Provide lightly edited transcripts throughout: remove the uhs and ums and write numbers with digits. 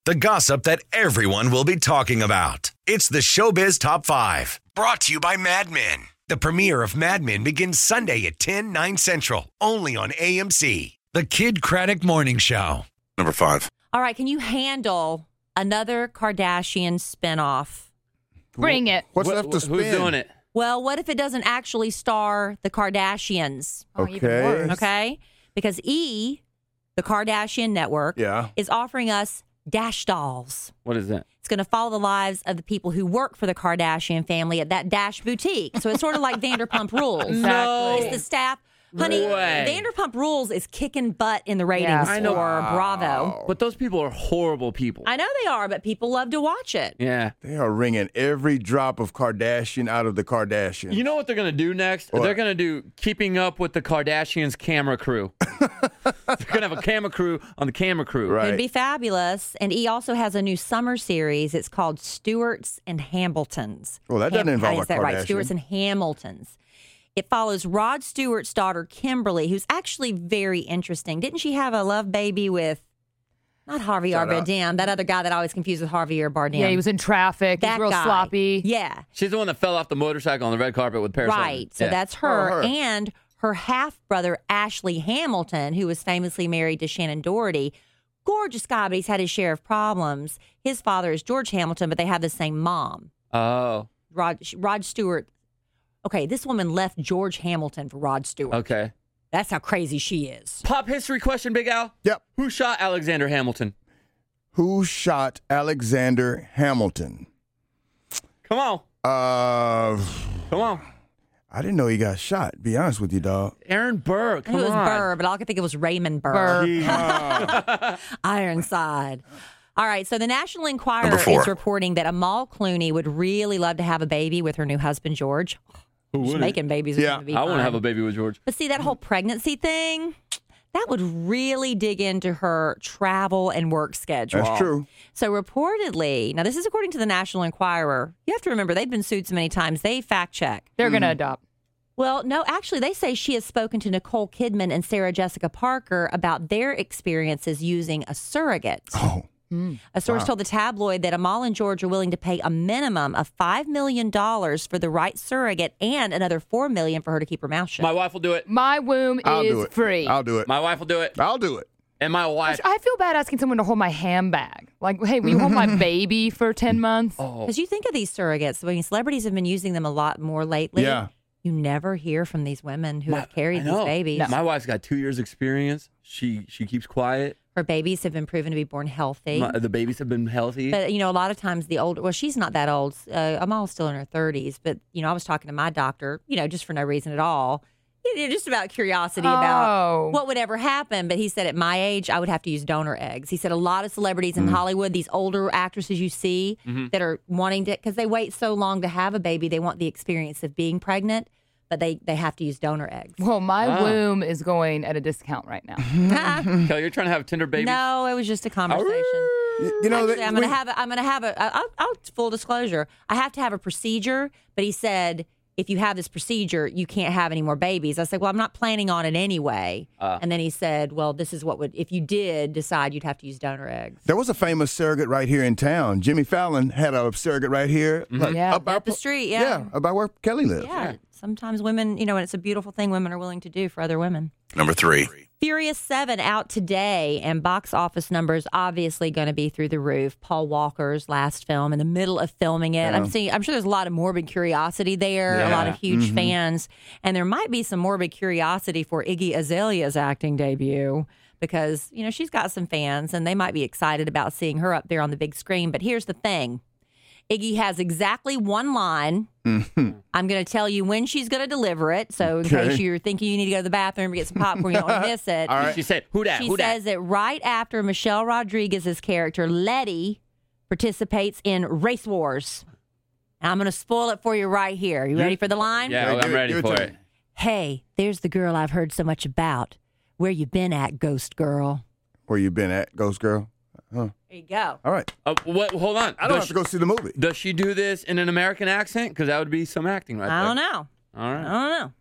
The gossip that everyone will be talking about. It's the Showbiz Top 5. Brought to you by Mad Men. The premiere of Mad Men begins Sunday at 10, 9 Central. Only on AMC. The Kid Craddock Morning Show. Number 5. All right, can you handle another Kardashian spinoff? Bring it. What's left to spin? Who's doing it? Well, what if it doesn't actually star the Kardashians? Oh, even Okay. worse. Okay? Because the Kardashian Network, is offering us Dash Dolls. What is that? It's going to follow the lives of the people who work for the Kardashian family at that Dash boutique. So it's sort of like Vanderpump Rules. Exactly. It's the staff. Honey, way. Vanderpump Rules is kicking butt in the ratings I know. for Bravo. But those people are horrible people. I know they are, but people love to watch it. Yeah. They are wringing every drop of Kardashian out of the Kardashians. You know what they're going to do next? What? They're going to do Keeping Up with the Kardashians camera crew. They're going to have a camera crew on the camera crew. Right. It'd be fabulous. And he also has a new summer series. It's called Stewarts and Hamiltons. Well, that doesn't involve is a that right? Kardashian. Stewarts and Hamiltons. It follows Rod Stewart's daughter, Kimberly, who's actually very interesting. Didn't she have a love baby with, not Harvey Bardem, that other guy that I always confuse with Harvey Bardem? Yeah, he was in traffic. that He's real guy. sloppy. Yeah. She's the one that fell off the motorcycle on the red carpet with Paris Hilton. Right. So Yeah. that's her. her. And her half-brother, Ashley Hamilton, who was famously married to Shannon Doherty. Gorgeous guy, but he's had his share of problems. His father is George Hamilton, but they have the same mom. Oh, Rod Stewart. Okay, this woman left George Hamilton for Rod Stewart. okay. That's how crazy she is. Pop history question, Big Al. Yep. Who shot Alexander Hamilton? Who shot Alexander Hamilton? Come on. Come on. I didn't know he got shot, be honest with you, dog. Aaron Burr. I Come think it was on. Burr, but all I could think it was Raymond Burr. Ironside. All right, so the National Enquirer Number 4. is reporting that Amal Clooney would really love to have a baby with her new husband, George. Just making babies is Yeah, going to be I want to fun. have a baby with George. But see, that whole pregnancy thing, that would really dig into her travel and work schedule. That's true. So reportedly, now this is according to the National Enquirer. You have to remember, they've been sued so many times. They fact check. They're going to adopt. Well, no, actually, they say she has spoken to Nicole Kidman and Sarah Jessica Parker about their experiences using a surrogate. Oh, A source told the tabloid that Amal and George are willing to pay a minimum of $5 million for the right surrogate and another $4 million for her to keep her mouth shut. My wife will do it. My womb I'll do is it. free. I'll do it. My wife will do it. I'll do it. And my wife. I feel bad asking someone to hold my handbag. Like, hey, will you hold my baby for 10 months? Because you think of these surrogates, I mean, celebrities have been using them a lot more lately. Yeah. You never hear from these women who have carried I these know. babies. My wife's got 2 years experience. She keeps quiet. Her babies have been proven to be born healthy. The babies have been healthy. But, you know, a lot of times the older, well, she's not that old. Amal's still in her 30s. But, you know, I was talking to my doctor, you know, just for no reason at all. Just about curiosity about what would ever happen. But he said at my age, I would have to use donor eggs. He said a lot of celebrities in Hollywood, these older actresses you see that are wanting to, because they wait so long to have a baby, they want the experience of being pregnant. But they have to use donor eggs. Well, my womb is going at a discount right now. Kelly, you're trying to have Tinder babies? No, it was just a conversation. You know, Actually, I'm going to have I'll full disclosure. I have to have a procedure, but he said, if you have this procedure, you can't have any more babies. I said, well, I'm not planning on it anyway. And then he said, well, this is what would, if you did decide, you'd have to use donor eggs. there was a famous surrogate right here in town. Jimmy Fallon had a surrogate right here. Like, Yeah. Up the street, yeah. Yeah, about where Kelly lives. Yeah. Sometimes women, you know, and it's a beautiful thing women are willing to do for other women. Number 3. Furious 7 out today, and box office numbers obviously going to be through the roof. Paul Walker's last film, in the middle of filming it. I'm sure there's a lot of morbid curiosity there, a lot of huge fans, and there might be some morbid curiosity for Iggy Azalea's acting debut because, you know, she's got some fans, and they might be excited about seeing her up there on the big screen. But here's the thing. Iggy has exactly one line. I'm going to tell you when she's going to deliver it. So in case you're thinking you need to go to the bathroom or get some popcorn, you don't want to miss it. All right. She said, who that? She Who that? says it right after Michelle Rodriguez's character, Letty, participates in Race Wars. And I'm going to spoil it for you right here. You ready for the line? Yeah, I'm ready give it for to it. me. Hey, there's the girl I've heard so much about. Where you been at, ghost girl? Where you been at, Ghost Girl? There you go. All right. Hold on. I don't have to go see the movie. Does she do this in an American accent? Because that would be some acting right there. I don't know. All right. I don't know.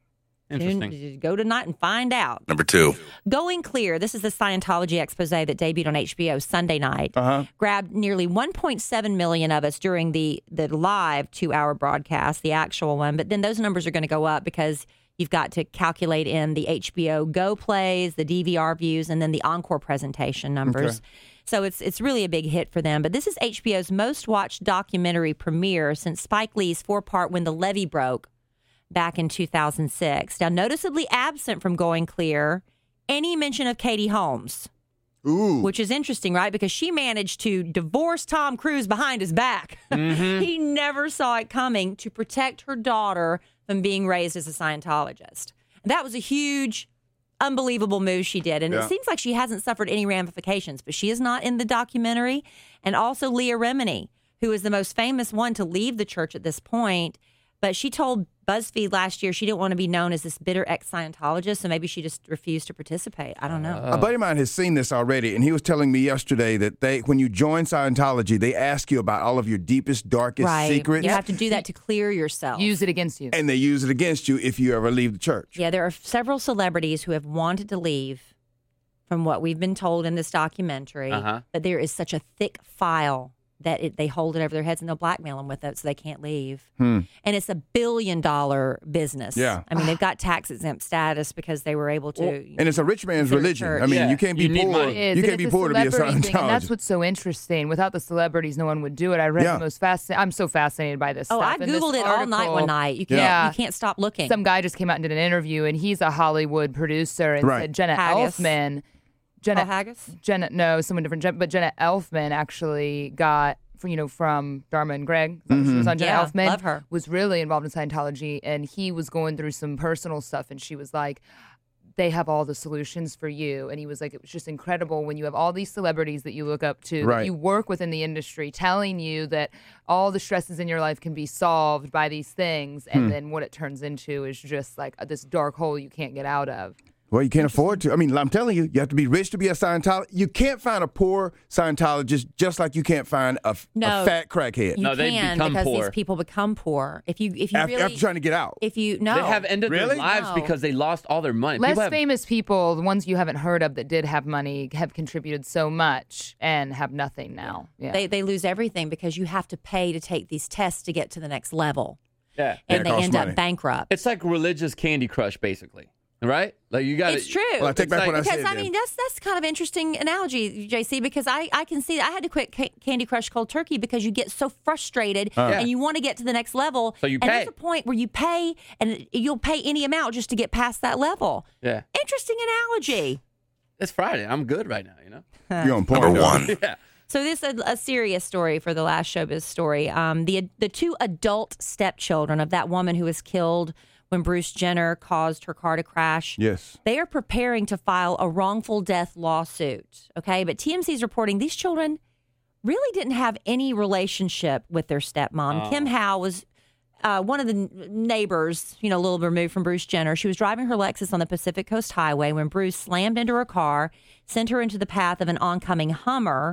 Interesting. Go tonight and find out. Number 2. Going Clear. This is the Scientology expose that debuted on HBO Sunday night. Grabbed nearly 1.7 million of us during the live 2-hour broadcast, the actual one. But then those numbers are going to go up because you've got to calculate in the HBO Go plays, the DVR views, and then the encore presentation numbers. Okay. So it's really a big hit for them. But this is HBO's most watched documentary premiere since Spike Lee's 4-part When the Levee Broke back in 2006. Now, noticeably absent from Going Clear, any mention of Katie Holmes. Ooh. Which is interesting, right? Because she managed to divorce Tom Cruise behind his back. Mm-hmm. He never saw it coming to protect her daughter from being raised as a Scientologist. That was a huge, unbelievable move she did. And it seems like she hasn't suffered any ramifications, but she is not in the documentary. And also Leah Remini, who is the most famous one to leave the church at this point. But she told BuzzFeed last year she didn't want to be known as this bitter ex-Scientologist, so maybe she just refused to participate. I don't know. A buddy of mine has seen this already, and he was telling me yesterday that when you join Scientology, they ask you about all of your deepest, darkest secrets. You have to do that to clear yourself. Use it against you. And they use it against you if you ever leave the church. Yeah, there are several celebrities who have wanted to leave from what we've been told in this documentary, but there is such a thick file that they hold it over their heads and they'll blackmail them with it so they can't leave. And it's $1 billion business. Yeah. I mean, they've got tax exempt status because they were able to. And it's a rich man's religion. I mean, you can't be poor. You can't be poor to be a Scientologist. And that's what's so interesting. Without the celebrities, no one would do it. I read the most fascinating. I'm so fascinated by this stuff. I Googled it all night one night. You can't stop looking. Some guy just came out and did an interview, and he's a Hollywood producer, and said Jenna Elfman. Haggis? No, someone different. But Jenna Elfman actually got, from Dharma and Greg. She was on Jenna Elfman. Love her. Was really involved in Scientology, and he was going through some personal stuff, and she was like, they have all the solutions for you. And he was like, it was just incredible when you have all these celebrities that you look up to, that you work within the industry, telling you that all the stresses in your life can be solved by these things. And then what it turns into is just like this dark hole you can't get out of. Well, you can't afford to. I mean, I'm telling you, you have to be rich to be a Scientologist. You can't find a poor Scientologist just like you can't find a fat crackhead. You they can become because poor. These people become poor. If you after trying to get out. They have ended their lives because they lost all their money. Less famous people, the ones you haven't heard of that did have money, have contributed so much and have nothing now. Yeah. They lose everything because you have to pay to take these tests to get to the next level. Yeah. And they end up bankrupt. It's like religious Candy Crush, basically. Right? Like you got It's true. Well, I take back what I said. Because, I mean, that's kind of interesting analogy, JC, because I can see I had to quit Candy Crush Cold Turkey because you get so frustrated and you want to get to the next level. So you pay. And there's a point where you pay and you'll pay any amount just to get past that level. Yeah. Interesting analogy. It's Friday. I'm good right now, You're on point. Number 1. Yeah. So this is a serious story for the last Showbiz story. The 2 adult stepchildren of that woman who was killed when Bruce Jenner caused her car to crash. Yes. They are preparing to file a wrongful death lawsuit. Okay. But TMZ is reporting these children really didn't have any relationship with their stepmom. Kim Howe was one of the neighbors, a little removed from Bruce Jenner. She was driving her Lexus on the Pacific Coast Highway when Bruce slammed into her car, sent her into the path of an oncoming Hummer,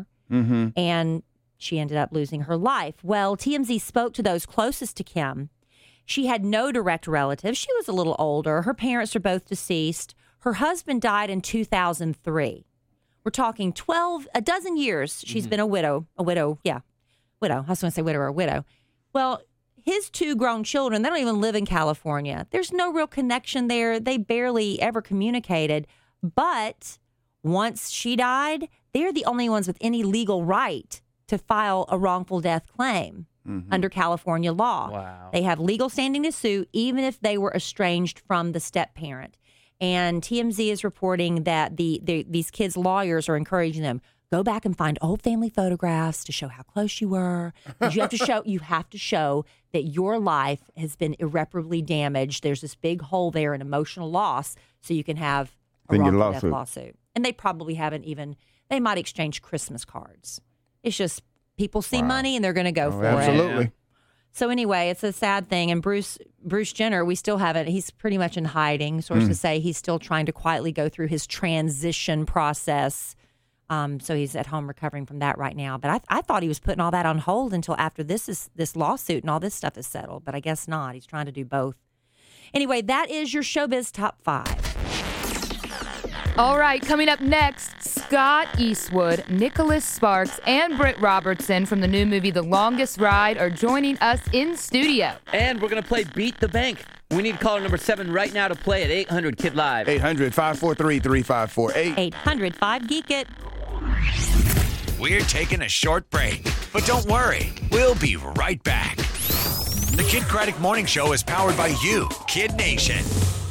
and she ended up losing her life. Well, TMZ spoke to those closest to Kim. She had no direct relatives. She was a little older. Her parents are both deceased. Her husband died in 2003. We're talking a dozen years. She's been a widow. Widow. I was going to say widow or widow. Well, his 2 grown children, they don't even live in California. There's no real connection there. They barely ever communicated. But once she died, they're the only ones with any legal right to file a wrongful death claim. Under California law. Wow. They have legal standing to sue even if they were estranged from the step-parent. And TMZ is reporting that these kids' lawyers are encouraging them, go back and find old family photographs to show how close you were. You have to show that your life has been irreparably damaged. There's this big hole there in emotional loss, so you can have a wrongful death lawsuit. And they probably they might exchange Christmas cards. It's just people see money and they're going to go for it. Absolutely. So anyway, it's a sad thing. And Bruce Jenner, we still haven't. He's pretty much in hiding. Sources say he's still trying to quietly go through his transition process. So he's at home recovering from that right now. But I thought he was putting all that on hold until after this lawsuit and all this stuff is settled. But I guess not. He's trying to do both. Anyway, that is your Showbiz Top 5. All right, coming up next, Scott Eastwood, Nicholas Sparks, and Britt Robertson from the new movie The Longest Ride are joining us in studio. And we're going to play Beat the Bank. We need caller number 7 right now to play at 800-KID-LIVE. 800-543-3548. 800-5-GEEK-IT. We're taking a short break, but don't worry, we'll be right back. The Kid Craddock Morning Show is powered by you, Kid Nation.